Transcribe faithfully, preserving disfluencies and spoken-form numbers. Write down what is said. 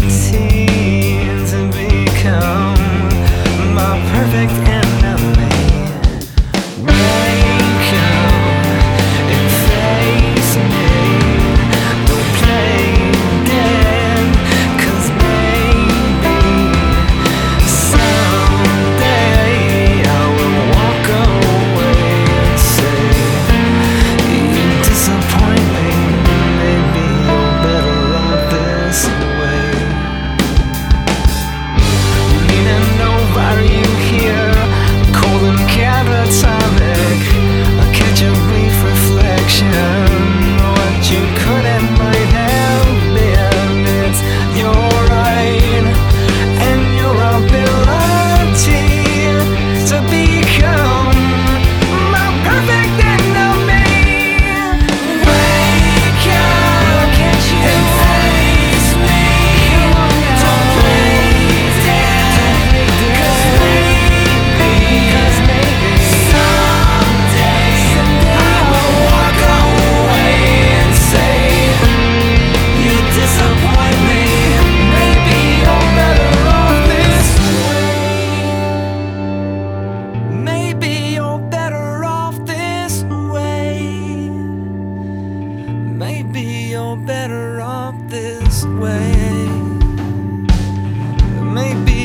to become my perfect enemy. Wake up and face me. Don't play again, 'cause maybe someday I will walk away and say, you disappoint me. Maybe you're better off this way. Meaning nobody here, cold and catatonic. I catch a brief reflection. What you could and might have been. It's your right and your ability to become my perfect enemy. Wake up and face me. Don't play dead, 'cause maybe someday I will walk away and say, you disappoint me. Maybe you're better off this way. Maybe you're better off this way. Maybe you're better off this way. Maybe